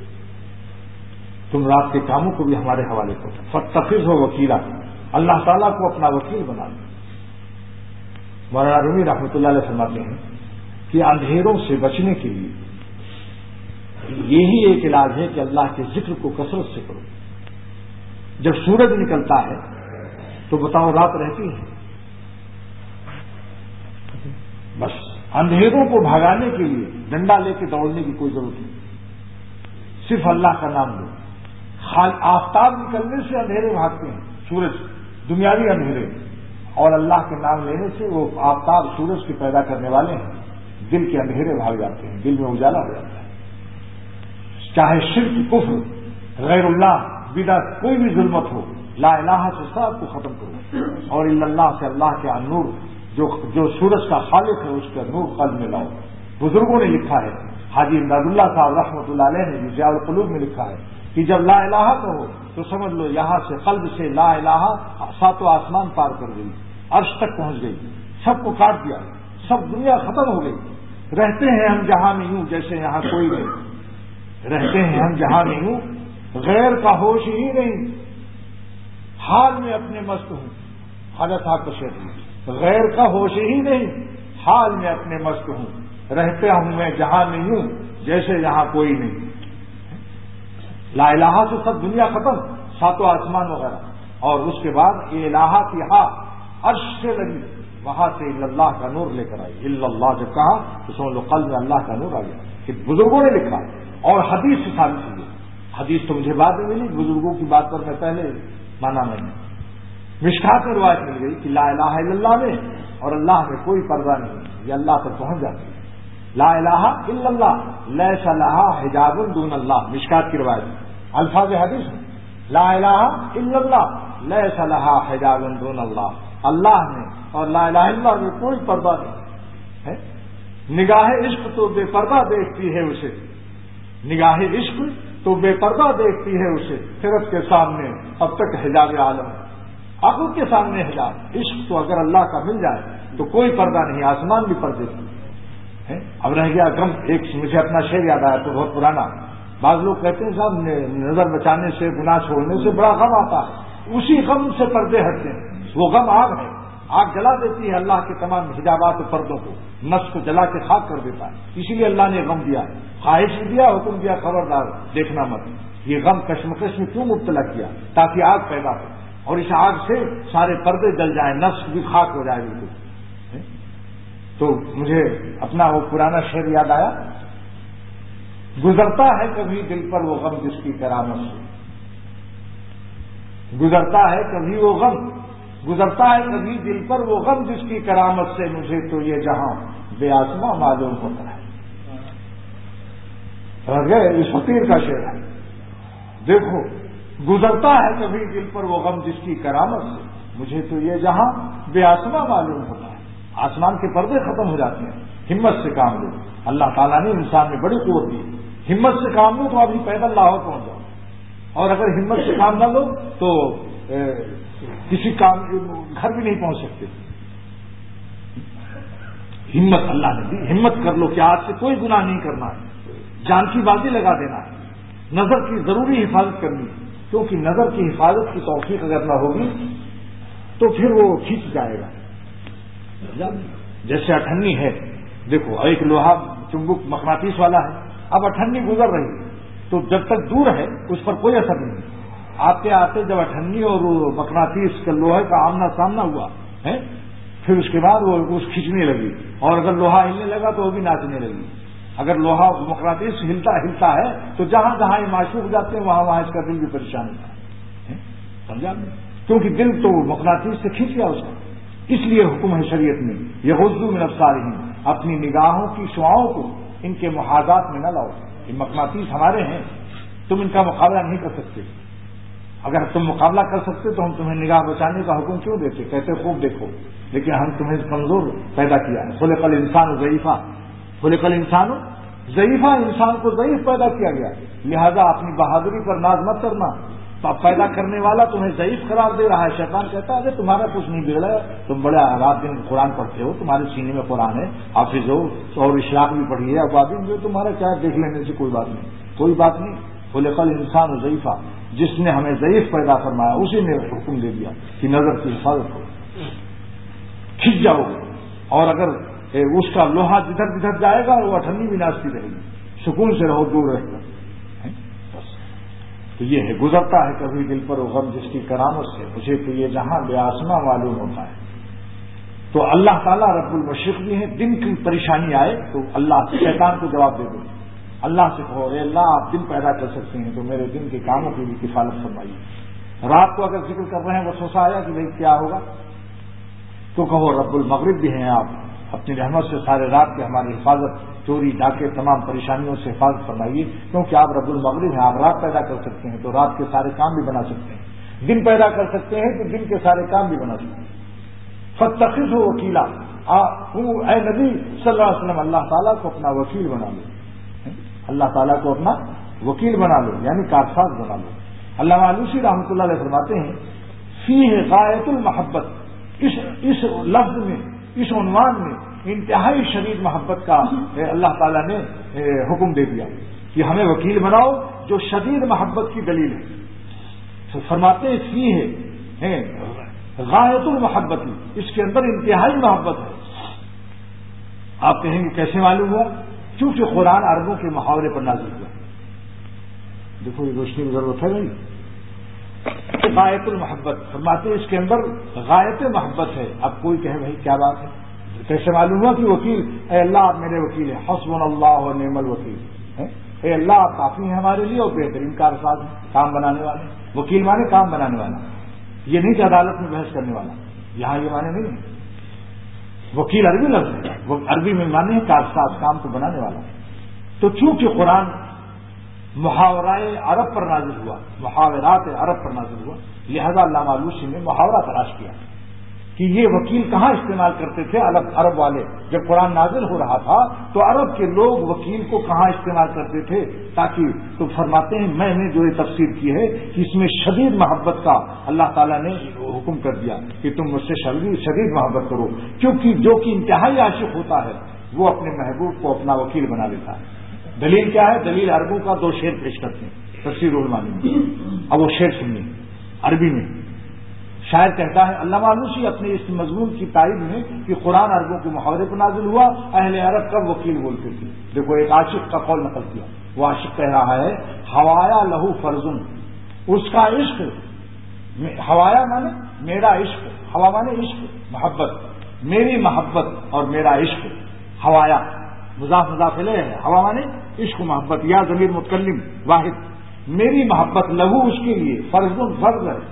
تم رات کے کاموں کو بھی ہمارے حوالے کرو۔ فتخذ ہو وکیلا، اللہ تعالیٰ کو اپنا وکیل بنا لو۔ مولانا رومی رحمۃ اللہ علیہ فرماتے ہیں کہ اندھیروں سے بچنے کے لیے یہی ایک علاج ہے کہ اللہ کے ذکر کو کثرت سے کرو۔ جب سورج نکلتا ہے تو بتاؤ رات رہتی ہے؟ بس اندھیروں کو بھگانے کے لیے ڈنڈا لے کے دوڑنے کی کوئی ضرورت نہیں، صرف اللہ کا نام لو۔ آفتاب نکلنے سے اندھیرے بھاگتے ہیں، سورج دنیاوی اندھیرے، اور اللہ کے نام لینے سے وہ آفتاب سورج کے پیدا کرنے والے ہیں، دل کے اندھیرے بھاگ جاتے ہیں، دل میں اجالا ہو جاتا ہے۔ چاہے شرک، کفر، غیر اللہ، بدعت، کوئی بھی ظلمت ہو، لا الہ سے سب کو ختم کرو، اور الا اللہ سے اللہ کے نور، جو جو سورج کا خالق ہے اس کا نور قلب میں لاؤ۔ بزرگوں نے لکھا ہے، حاجی امداد اللہ صاحب رحمۃ اللہ علیہ نے ضیاء القلوب میں لکھا ہے کہ جب لا الہ کہو تو سمجھ لو یہاں سے قلب سے لا الہ ساتوں آسمان پار کر گئی، عرش تک پہنچ گئی، سب کو کاٹ دیا، سب دنیا ختم ہو گئی۔ رہتے ہیں ہم جہاں میں یوں جیسے یہاں کوئی نہیں، رہتے ہیں ہم جہاں میں یوں غیر کا ہوش ہی نہیں، حال میں اپنے مست ہوں، خواجہ صاحب کا شعر، غیر کا ہوش ہی نہیں، حال میں اپنے مست ہوں، رہتا ہوں میں جہاں میں یوں جیسے یہاں کوئی نہیں۔ لا الہ سے سب دنیا ختم، ساتوں آسمان وغیرہ، اور اس کے بعد الہ کی ہا عرش سے لگی، وہاں سے اللہ کا نور لے کر آئی۔ اللہ جب کہا تو سمجھ لو قلب میں اللہ کا نور آ گیا، کہ بزرگوں نے لکھا اور حدیث سے ثابت ہوئی۔ حدیث تو مجھے بعد میں ملی، بزرگوں کی بات پر میں پہلے مانا میں نے مشکات میں روایت مل گئی کہ لا الہ الا اللہ میں اور اللہ میں کوئی پردہ نہیں، یہ اللہ تک پہنچ جاتی ہے۔ لا الہ الا اللہ لیس لہا حجاب دون اللہ، مشکات کی روایت الفاظ حدیث میں، لا الہ الا اللہ لیس لہا حجاب دون اللہ، اللہ میں اور لا الہ الا اللہ میں کوئی پردہ نہیں ہے۔ نگاہ عشق تو بے پردہ دیکھتی ہے اسے، نگاہ عشق تو بے پردہ دیکھتی ہے اسے، فطرت کے سامنے اب تک حجاب عالم، عقل کے سامنے حجاب۔ عشق تو اگر اللہ کا مل جائے تو کوئی پردہ نہیں، آسمان بھی پردے ہے۔ اب رہ گیا غم، ایک مجھے اپنا شعر یاد آیا تو بہت پرانا، بعض لوگ کہتے ہیں صاحب نظر بچانے سے، گناہ چھوڑنے سے بڑا غم آتا ہے، اسی غم سے پردے ہٹتے ہیں۔ وہ غم آگ ہے، آگ جلا دیتی ہے اللہ کے تمام حجابات و پردوں کو، نفس کو جلا کے خاک کر دیتا ہے، اسی لیے اللہ نے غم دیا، خواہش بھی دیا، حکم دیا خبردار دیکھنا مت۔ یہ غم کشمکش میں کیوں مبتلا کیا؟ تاکہ آگ پیدا ہو اور اس آگ سے سارے پردے جل جائیں، نفس بھی خاک ہو جائے بالکل۔ تو مجھے اپنا وہ پرانا شعر یاد آیا، گزرتا ہے کبھی دل پر وہ غم جس کی کرامت سے، گزرتا ہے کبھی وہ غم، گزرتا ہے کبھی دل پر وہ غم جس کی کرامت سے، مجھے تو یہ جہاں بے آسماں معلوم ہوتا ہے۔ اس فقیر کا شعر ہے، دیکھو گزرتا ہے کبھی دل پر وہ غم جس کی کرامت سے، مجھے تو یہ جہاں بے آسماں معلوم ہوتا ہے۔ آسمان کے پردے ختم ہو جاتے ہیں، ہمت سے کام لو۔ اللہ تعالیٰ نے انسان میں بڑی قوت دی، ہمت سے کام لو تو ابھی پیدل لاہور پہنچ جاؤ، اور اگر ہمت سے کام نہ لو تو کسی کام گھر بھی نہیں پہنچ سکتے۔ ہمت اللہ نے دی، ہمت کر لو کہ آج سے کوئی گناہ نہیں کرنا ہے، جان کی بازی لگا دینا ہے، نظر کی ضروری حفاظت کرنی ہے، کیونکہ نظر کی حفاظت کی توفیق اگر نہ ہوگی تو پھر وہ کھینچ جائے گا۔ جیسے اٹھنی ہے، دیکھو ایک لوہا چمبک مقناطیس والا ہے، اب اٹھنی گزر رہی ہے تو جب تک دور ہے اس پر کوئی اثر نہیں، آتے آتے جب اٹھنی اور مقناطیس کا لوہے کا آمنا سامنا ہوا ہے، پھر اس کے بعد وہ اس کھینچنے لگی، اور اگر لوہا ہلنے لگا تو وہ بھی ناچنے لگی۔ اگر لوہا مقناطیس ہلتا ہلتا ہے تو جہاں جہاں یہ معشوق جاتے ہیں وہاں وہاں اس کا دل بھی پریشان ہوتا ہے، سمجھا؟ کیونکہ دل تو مقناطیس سے کھینچ گیا اس کا۔ اس لیے حکم ہے شریعت میں، یہ غضوا من ابصارہم، اپنی نگاہوں کی شعاؤں کو ان کے محاذات میں نہ لاؤ، یہ مقناطیس ہمارے ہیں، تم ان کا مقابلہ نہیں کر سکتے، اگر تم مقابلہ کر سکتے تو ہم تمہیں نگاہ بچانے کا حکم کیوں دیتے؟ کہتے خوب دیکھو، لیکن ہم تمہیں کمزور پیدا کیا ہے۔ خلق الانسان ضعیفا، خلق الانسان ضعیفا، انسان کو ضعیف پیدا کیا گیا، لہذا اپنی بہادری پر ناز مت کرنا، تو اب پیدا کرنے والا تمہیں ضعیف قرار دے رہا ہے۔ شیطان کہتا ہے کہ تمہارا کچھ نہیں بگڑا ہے، تم بڑے رات دن قرآن پڑھتے ہو، تمہارے سینے میں قرآن ہے، حافظ ہو اور اشراق بھی پڑھی ہے، ابابین جو تمہارا کیا دیکھ لینے سے کوئی بات نہیں، کوئی بات نہیں۔ خلق الانسان ضعیفا، جس نے ہمیں ضعیف پیدا فرمایا اسی نے حکم دے دیا کہ نظر کی حفاظت ہو، کھنچ جاؤ، اور اگر اس کا لوہا جدھر جدھر جائے گا وہ اٹھنی بھی ناچتی رہے گی، سکون سے رہو، دور رہے گا۔ تو یہ ہے، گزرتا ہے کبھی دل پر وہ غم جس کی کرامت سے، مجھے تو یہ جہاں بے آسماں معلوم ہوتا ہے۔ تو اللہ تعالیٰ رب المشرق بھی ہے، دن کی پریشانی آئے تو اللہ شیطان کو جواب دے دے، اللہ سے کہو اے اللہ آپ دن پیدا کر سکتے ہیں تو میرے دن کے کاموں کی بھی کفالت فرمائیے۔ رات کو اگر ذکر کر رہے ہیں وسوسہ آیا کہ بھائی کیا ہوگا تو کہو رب المغرب بھی ہیں آپ، اپنی رحمت سے سارے رات کے ہماری حفاظت، چوری ڈاکے تمام پریشانیوں سے حفاظت فرمائیے، کیونکہ آپ رب المغرب ہیں، آپ رات پیدا کر سکتے ہیں تو رات کے سارے کام بھی بنا سکتے ہیں، دن پیدا کر سکتے ہیں تو دن کے سارے کام بھی بنا سکتے ہیں۔ فاتخذہ وکیلا، اے نبی صلی اللہ علیہ وسلم اللہ تعالیٰ کو اپنا وکیل بنا لو، اللہ تعالیٰ کو اپنا وکیل بنا لو یعنی کارساز بنا لو۔ علامہ آلوسی رحمۃ اللہ علیہ فرماتے ہیں فیہ غایت المحبت، اس اس لفظ میں، اس عنوان میں انتہائی شدید محبت کا اللہ تعالیٰ نے حکم دے دیا کہ ہمیں وکیل بناؤ، جو شدید محبت کی دلیل ہے۔ تو فرماتے ہیں فیہ غایت المحبت، اس کے اندر انتہائی محبت ہے۔ آپ کہیں گے کیسے معلوم ہوا؟ چونکہ قرآن عربوں کے محاورے پر نازل ہوا۔ دیکھو یہ روشنی کی ضرورت ہے نہیں۔ غایت المحبت فرماتے ہیں اس کے اندر غایت محبت ہے۔ اب کوئی کہے بھائی کیا بات ہے، کیسے معلوم ہوا کہ وکیل، اے اللہ آپ میرے وکیل ہیں، حسبنا اللہ و نعم الوکیل، اے اللہ آپ کافی ہیں ہمارے لیے اور بہترین کارساز ہیں، کام بنانے والے۔ وکیل مانے کام بنانے والا، یہ نہیں کہ عدالت میں بحث کرنے والا، یہاں یہ مانے نہیں ہے۔ وکیل عربی لفظ ہے، وہ عربی میں مانے کارساز، کام کو بنانے والا۔ تو چونکہ قرآن محاورۂ عرب پر نازل ہوا، محاورات عرب پر نازل ہوا، لہذا علامہ آلوسی نے محاورہ تلاش کیا کہ یہ وکیل کہاں استعمال کرتے تھے عرب عرب والے۔ جب قرآن نازل ہو رہا تھا تو عرب کے لوگ وکیل کو کہاں استعمال کرتے تھے، تاکہ تو فرماتے ہیں میں نے جو یہ تفسیر کی ہے کہ اس میں شدید محبت کا اللہ تعالیٰ نے حکم کر دیا کہ تم مجھ سے شدید محبت کرو، کیونکہ جو کہ انتہائی عاشق ہوتا ہے وہ اپنے محبوب کو اپنا وکیل بنا لیتا ہے۔ دلیل کیا ہے؟ دلیل عربوں کا دو شعر پیش کرتے ہیں تفسیر المعانی میں۔ اب وہ شعر سنیے عربی میں۔ شاعر کہتا ہے، علامہ آلوسی اپنے اس مضمون کی تائید میں کہ قرآن عربوں کے محاورے پر نازل ہوا، اہل عرب کب وکیل بولتے تھے۔ دیکھو ایک عاشق کا قول نقل کیا، وہ عاشق کہہ رہا ہے ہوایا لہو فرزن، اس کا عشق، ہوایا مانے میرا عشق، ہوا مانے عشق محبت، میری محبت اور میرا عشق، ہوایا مضاف مضاف الیہ ہے، ہوا مانے عشق و محبت، یا ضمیر متکلم واحد، میری محبت لہو اس کے لیے فرزن فرض ہے،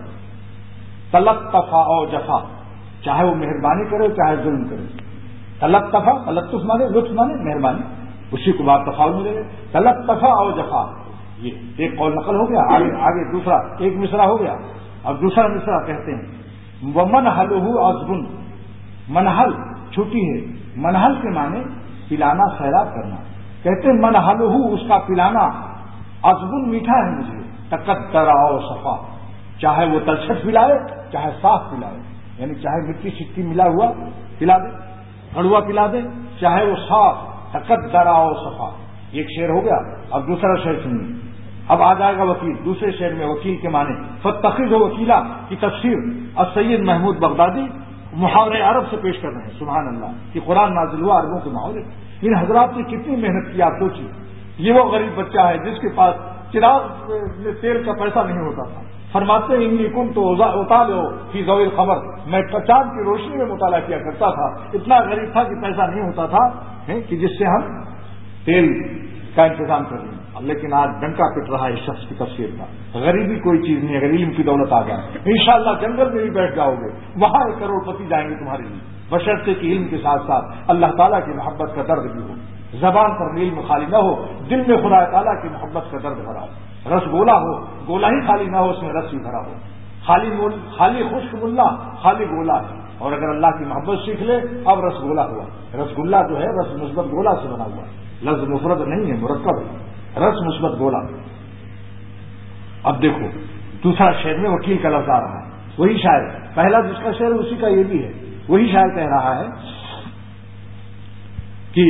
تلطف او جفا، چاہے وہ مہربانی کرے چاہے ظلم کرے۔ تلطف، تلطف مانے لطف مانے مہربانی، اسی کو بات تفاعل ملے گا، تلطف او جفا۔ یہ ایک قول نقل ہو گیا، آگے آگے دوسرا ایک مصرع ہو گیا۔ اب دوسرا مصرع کہتے ہیں ومنحلہ عذب، منحل چھٹی ہے، منحل کے معنی پلانا سیراب کرنا، کہتے ہیں منحلہ اس کا پلانا عذب میٹھا ہے مجھے، تقدر او صفا، چاہے وہ تلچھٹ پلائے چاہے صاف پلائے، یعنی چاہے مٹی سٹی ملا ہوا پلا دے، کڑوا پلا دے، چاہے وہ صاف، تقدر او صفا۔ ایک شعر ہو گیا۔ اب دوسرا شعر سنیے، اب آ جائے گا وکیل۔ دوسرے شعر میں وکیل کے معنی فتخذ وکیلا کی تفسیر السید محمود بغدادی محاورۂ عرب سے پیش کر رہے ہیں۔ سبحان اللہ، کہ قرآن نازل ہوا عربوں کے محاورے۔ ان حضرات نے کتنی محنت کی آپ سوچیے۔ یہ وہ غریب بچہ ہے جس کے پاس چراغ میں تیل کا پیسہ نہیں ہوتا تھا، فرماتے ہیں انی کن تو اتالو فی ضوء القمر، میں چاند کی روشنی میں مطالعہ کیا کرتا تھا، اتنا غریب تھا کہ پیسہ نہیں ہوتا تھا کہ جس سے ہم تیل کا انتظام کر لیں، لیکن آج ڈنکا پٹ رہا ہے اس شخص کی تفسیر کا۔ غریبی کوئی چیز نہیں، اگر علم کی دولت آ جائے انشاءاللہ جنگل میں بھی بیٹھ جاؤ گے، وہاں ایک کروڑ پتی جائیں گے تمہارے لیے، بشرطے کہ علم کے ساتھ ساتھ اللہ تعالیٰ کی محبت کا درد بھی ہو، زبان پر علم خالی نہ ہو، دل میں خدا تعالیٰ کی محبت کا درد بھرا ہو، رس گولا ہو، گولا ہی خالی نہ ہو، اس میں رس بھی بھرا ہو، خالی مول خالی خشک ملا خالی گولا ہے، اور اگر اللہ کی محبت سیکھ لے اب رس گولا ہوا۔ رس گلا جو ہے رس مثبت گولا سے بنا ہوا، لفظ مفرد نہیں ہے، مرکب ہے، رس مثبت گولا۔ اب دیکھو دوسرا شعر میں وکیل کا لفظ آ رہا ہے، وہی شاعر پہلا جس کا شعر اسی کا یہ بھی ہے، وہی شاعر کہہ رہا ہے کہ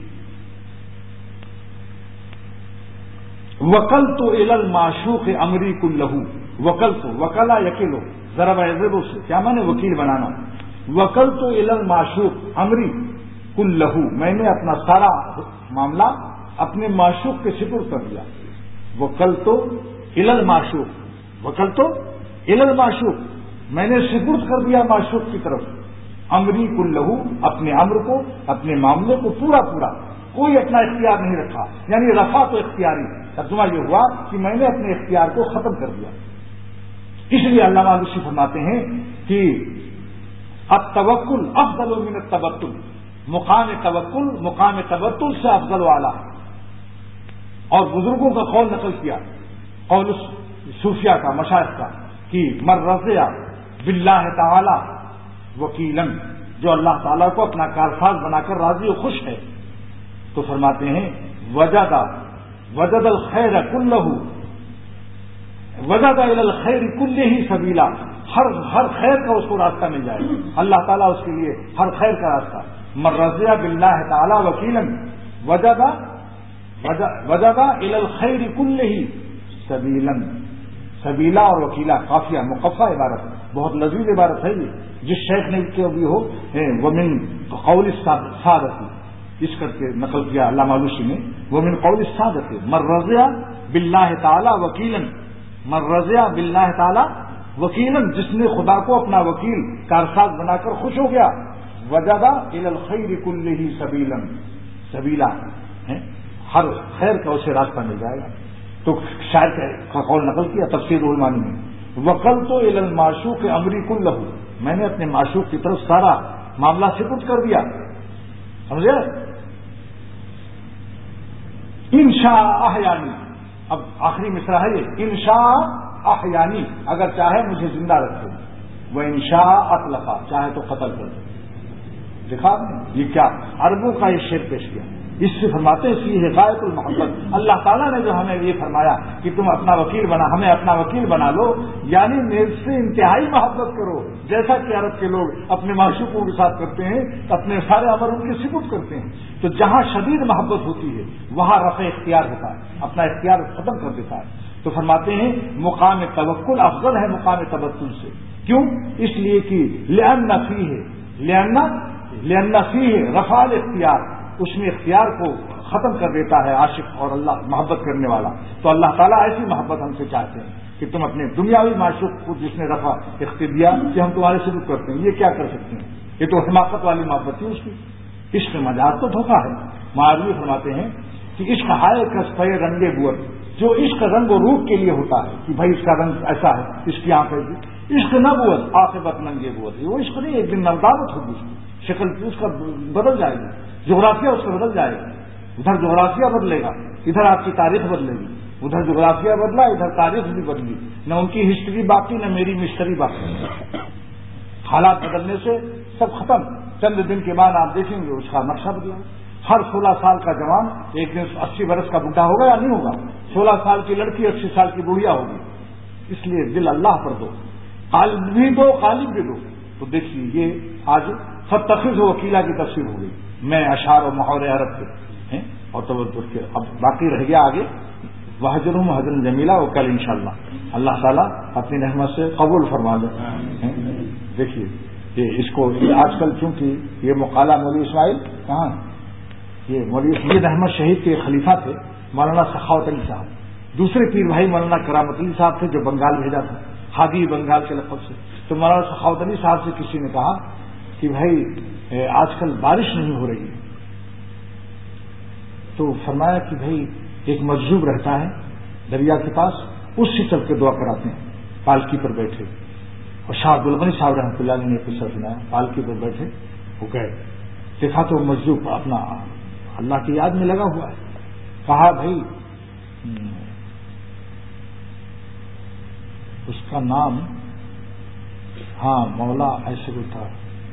وکل تو الی المعشوق امری کلہ، وکل تو وکلا یکلو ضرب یضرب سے کیا مانے وکیل بنانا، وکل تو الی المعشوق امری کلہ، میں نے اپنا سارا معاملہ اپنے معشوق کے سپرد کر دیا۔ وکل تو الی المعشوق، وکل تو الی المعشوق، میں نے سپرد کر دیا معشوق کی طرف، امری کلہ، اپنے امر کو اپنے معاملے کو پورا پورا، کوئی اپنا اختیار نہیں رکھا، یعنی رفع تو اختیاری، ترجمہ یہ ہوا کہ میں نے اپنے اختیار کو ختم کر دیا۔ اس لیے علامہ آلوسی فرماتے ہیں کہ التوکل افضل من التبتل، مقام توکل مقام تبتل سے افضل والا ہے۔ اور بزرگوں کا قول نقل کیا، قول صوفیہ کا مشائخ کا، کہ من رضی باللہ تعالی وکیلا، جو اللہ تعالیٰ کو اپنا کارساز بنا کر راضی و خوش ہے، تو فرماتے ہیں وجد وجد الخیر کلہ، وجد الی الخیر کلہ سبیلا، ہر ہر خیر کا اس کو راستہ مل جائے، اللہ تعالیٰ اس کے لیے ہر خیر کا راستہ۔ من رضی باللہ تعالی وکیلا وجد وجد الی الخیر کلہ سبیلا، سبیلا اور وکیلا قافیہ مقفع عبارت ہے، بہت لذیذ عبارت ہے یہ، جس شیخ نے کہ بھی ہو ومن قول السادتی اس کر کے نقل کیا علامہ علوسی نے، ومن قول السادتی من رضی باللہ تعالی وکیلا، من رضی باللہ تعالی وکیلا، جس نے خدا کو اپنا وکیل کارساز بنا کر خوش ہو گیا، وجد الی الخیر کلہ سبیلا، سبیلا ہر خیر کا اسے راستہ مل جائے گا۔ تو شاعر کا قول نقل کیا تفسیر المعانی میں، وقلت الی المعشوق امری کلہ، میں نے اپنے معشوق کی طرف سارا معاملہ سپرد کر دیا، سمجھے؟ انشاء احیانی، اب آخری مصرع ہے یہ، انشاء احیانی، اگر چاہے مجھے زندہ رکھے، وہ انشاء اطلقا، چاہے تو قتل کر دے۔ دیکھا یہ کیا عربوں کا یہ شعر پیش کیا، اس سے فرماتے ہیں فیہ غایۃ المحبت، اللہ تعالیٰ نے جو ہمیں یہ فرمایا کہ تم اپنا وکیل بنا، ہمیں اپنا وکیل بنا لو، یعنی میرے سے انتہائی محبت کرو، جیسا کہ عرب کے لوگ اپنے معشوقوں کے ساتھ کرتے ہیں، اپنے سارے امر ان کی سپرد کرتے ہیں۔ تو جہاں شدید محبت ہوتی ہے وہاں رفع اختیار ہوتا ہے، اپنا اختیار ختم کر دیتا ہے۔ تو فرماتے ہیں مقام توکل افضل ہے مقام تبتل سے، کیوں؟ اس لیے کہ لأن فیہ لأن لأن فیہ رفع الاختیار، اس میں اختیار کو ختم کر دیتا ہے عاشق اور اللہ محبت کرنے والا۔ تو اللہ تعالیٰ ایسی محبت ہم سے چاہتے ہیں کہ تم اپنے دنیاوی معشوق کو جس نے رفع اختیار دیا کہ ہم تمہارے سلوک کرتے ہیں، یہ کیا کر سکتے ہیں؟ یہ تو حماقت والی محبت تھی اس کی۔ عشق مجاز تو دھوکہ ہے۔ معاویہ فرماتے ہیں کہ عشق ہائے کسفے رنگے بور، جو عشق رنگ و روپ کے لیے ہوتا ہے کہ بھائی اس کا رنگ ایسا ہے، اس کی آنکھ ایسی، عشق نبوت عاقبت ننگے بور، وہ عشق نہیں، ایک دن نردامت ہوگی اس کی، شکل اس کا بدل جائے گی، جغرافیہ اس کا بدل جائے گا، ادھر جغرافیہ بدلے گا، ادھر آپ کی تاریخ بدلے گی، ادھر جغرافیہ بدلا ادھر تاریخ بھی بدلی، نہ ان کی ہسٹری باقی نہ میری مسٹری باقی، حالات بدلنے سے سب ختم، چند دن کے بعد آپ دیکھیں گے اس کا نقشہ بدلا۔ ہر سولہ سال کا جوان ایک دن اسی برس کا بڈھا ہوگا یا نہیں ہوگا، سولہ سال کی لڑکی اسی سال کی بڑھیا ہوگی، اس لیے دل اللہ پر دو، غالب بھی دو غالب بھی دو۔ تو دیکھیے یہ آج فتخذ وکیلا کی تفسیر ہو گئی، میں اشعار و محاور عرب کے ہیں اور توجہ کے، اب باقی رہ گیا آگے وحجرہم حجرا جمیلا، وہ کل انشاءاللہ اللہ تعالیٰ اپنی رحمت سے قبول فرما دے۔ دیکھیے یہ اس کو آج کل چونکہ یہ مقالہ مولوی اسماعیل کہاں ہے، یہ مولوی سید احمد شہید کے خلیفہ تھے مولانا سخاوت علی صاحب، دوسرے پیر بھائی مولانا کرامت علی صاحب تھے جو بنگال بھیجا تھا، ہادی بنگال کے لقب سے۔ تو مولانا سخاوت علی صاحب سے کسی نے کہا کہ بھائی آج کل بارش نہیں ہو رہی ہے، تو فرمایا کہ بھائی ایک مجذوب رہتا ہے دریا کے پاس، اس سے چل کے دعا کراتے ہیں، پالکی پر بیٹھے، اور شاہ عبد الغنی صاحب رحمۃ اللہ علیہ نے قصہ سنایا، پالکی پر بیٹھے وہ گئے، دیکھا تو مجذوب اپنا اللہ کی یاد میں لگا ہوا ہے، کہا بھائی اس کا نام ہاں مولا ایسے کوئی تھا،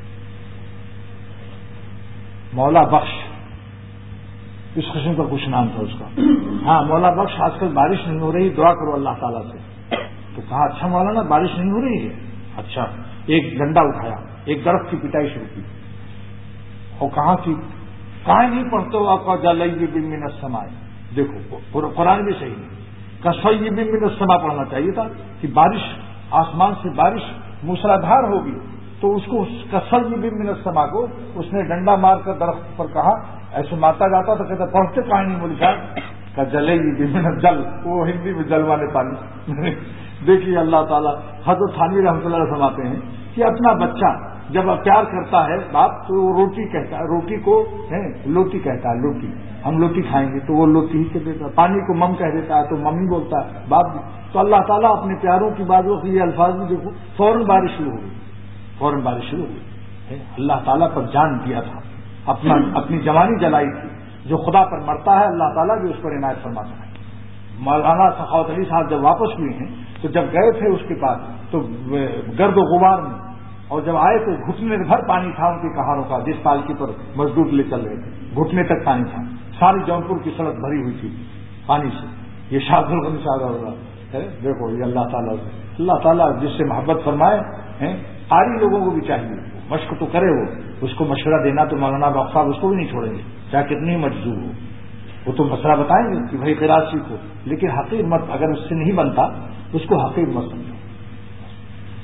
مولا بخش، اس قسم کا کچھ نام تھا اس کا، ہاں مولا بخش آج کل بارش نہیں ہو رہی، دعا کرو اللہ تعالیٰ سے۔ تو کہا اچھا مولانا بارش نہیں ہو رہی ہے، اچھا، ایک ڈنڈا اٹھایا، ایک درخت کی پٹائی شروع کی، اور کہاں کی کہیں نہیں پڑھتے ہو آپ کا جلیب من السماء، دیکھو قرآن بھی صحیح نہیں، کسیب من السماء پڑھنا چاہیے تھا کہ بارش آسمان سے بارش موسلادھار ہوگی، تو اس کو کسیب من السماء کو اس نے ڈنڈا مار کر درخت پر کہا، ایسے مارتا جاتا تو کہتا پڑھتے کہیں نہیں، ملک کا جلیب من الجل، وہ ہندی میں جل والے پانی۔ دیکھیے اللہ تعالیٰ حضرت تھانوی رحمۃ اللہ علیہ فرماتے ہیں کہ اپنا بچہ جب پیار کرتا ہے باپ تو وہ روٹی کہتا ہے، روٹی کو لوٹی کہتا ہے، لوٹی، ہم لوٹی کھائیں گے تو وہ لوٹی ہی کہہ دیتا ہے، پانی کو مم کہہ دیتا ہے تو ممی بولتا ہے باپ بھی۔ تو اللہ تعالیٰ اپنے پیاروں کی باتوں کے یہ الفاظ بھی دیکھو، فوراً بارش شروع ہو گئی، فوراً بارش شروع ہو گئی، اللہ تعالیٰ پر جان دیا تھا، اپنا اپنی جوانی جلائی تھی، جو خدا پر مرتا ہے اللہ تعالیٰ بھی اس پر عنایت فرماتا ہے۔ مولانا سخاوت علی صاحب جب واپس ہوئے ہیں تو جب گئے تھے اس کے پاس تو گرد و غبار میں، اور جب آئے تو گھٹنے بھر پانی تھا ان کے کہانوں کا، جس پالکی پر مزدور لے چل رہے تھے گھٹنے تک پانی تھا، ساری جونپور کی سڑک بھری ہوئی تھی پانی سے۔ یہ شاہ عبد الغنی صاحب ہے، دیکھو یہ اللہ تعالیٰ اللہ تعالیٰ جس سے محبت فرمائے ہیں، قاری لوگوں کو بھی چاہیے مشق تو کرے، وہ اس کو مشورہ دینا تو مولانا باغ صاحب اس کو بھی نہیں چھوڑیں گے چاہے کتنی مجذوب ہو، وہ تو مسئلہ بتائیں گے کہ بھائی قراءت سیکھو، لیکن حقیر مت، اگر اس سے نہیں بنتا اس کو حقیر مت سمجھو۔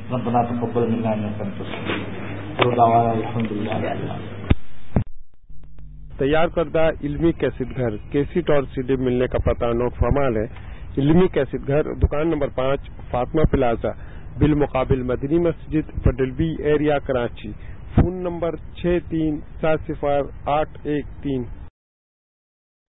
ربنا تقبل منا انك انت السميع دعوانا الحمدللہ رب العالمین۔ تیار کردہ علمی کیسٹ گھر کیسٹ اور سی ڈی ملنے کا پتہ نوٹ فرمال ہے۔ علمی کیسٹ گھر دکان نمبر پانچ فاطمہ پلازا بالمقابل مدنی مسجد پڈلوی ایریا کراچی۔ فون نمبر چھ تین سات صفر آٹھ ایک تین